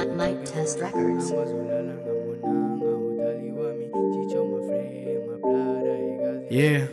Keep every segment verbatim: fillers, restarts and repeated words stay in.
Mic Test Records. Yeah.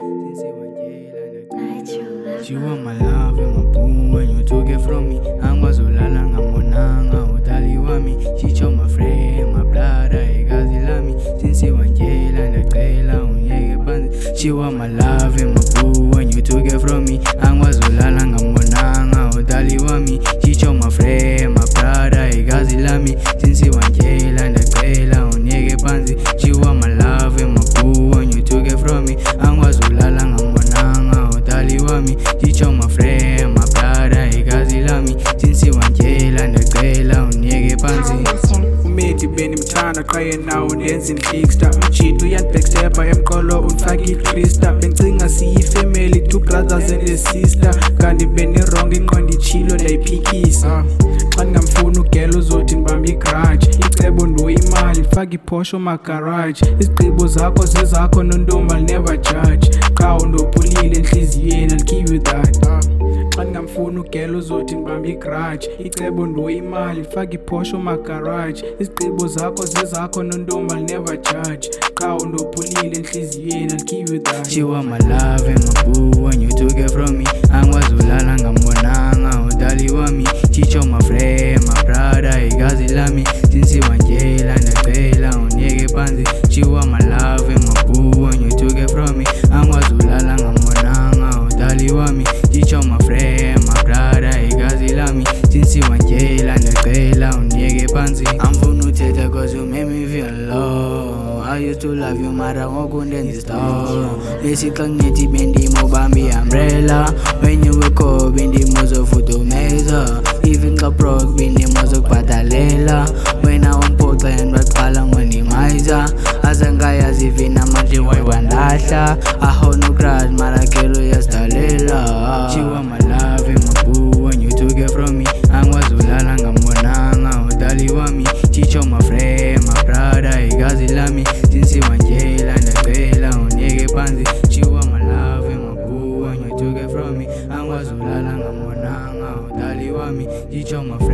You want my love and my boo when you took it from me. Angwazulala ngamonanga udali wami. Chicho my friend, my brother, igazi lami. Since wanjela ndacela unyeke phansi. She want my love and my boo when you took it from me. Angwazulala ngamonanga udali wami. Chicho my friend, my brother, igazi lami. Since wanjela ndacela unyeke phansi. She want my love and my boo when you took it from me. Angwazulala ngamonanga udali wami. Chicho my friend, my brother, igazi lami. Since wanjela ndacela unyeke phansi. Umedi benimthanda qaye nawo ndenza imfixta. Umjito uyanibhekstepha emqolo unfaka ikrista. Bencinga siyifamily, two brothers and a sister. Kanti benirong inqondo ichilo ndayiphikisa. Xa ndingamfuni ugela uzothi ndibambe igrudge. Icebo ndoyimali faka iPorsche magarage. Izigqibo zakho zezakho nontombi, I'll never judge. Xa undopulile enhliziyweni, I'll give you that. Xa ndingamfuni ugela uzothi ndibambe igrudge. Icebo ndoyimali faka iPorsche magarage. Izigqibo zakho zezakho nontombi, I'll never judge. Xa undopulile enhliziyweni, I'll give you that. She want my love and my boo when you took it from me. Angwazulala ngambonanga udali wami. Chicho my friend, my brother, igazi lami. Since wanjela ndacela unyeke phansi. She want my love and my boo when you took it from me. Angwazulala ngambonanga udali wami. Chicho my friend, my brother, igazi lami. Since wanjela ndacela unyeke phansi. Amfuna uthetha cause you make me feel low. I used to love you mara ngokundenza stall. Lesixa ngithi bendimo bambi umbrella. When you wake up bendimo zofudumeza. Even xa broke bendimo zokubhatalela. Wena umphoxa and waqala ngondimayiza. Azangayazi vina manje wayibandahla. Ahona ugrad mara kelo yasidalela. She want my love and my boo when you took it from me. Angwazulala ngambonanga udali wami. Chicho my friend, my brother, igazi lami. Since wanjela ndacela unyeke phansi. She want my love and my boo when you took it from me. Angwazulala ngambonanga udali wami. Chicho my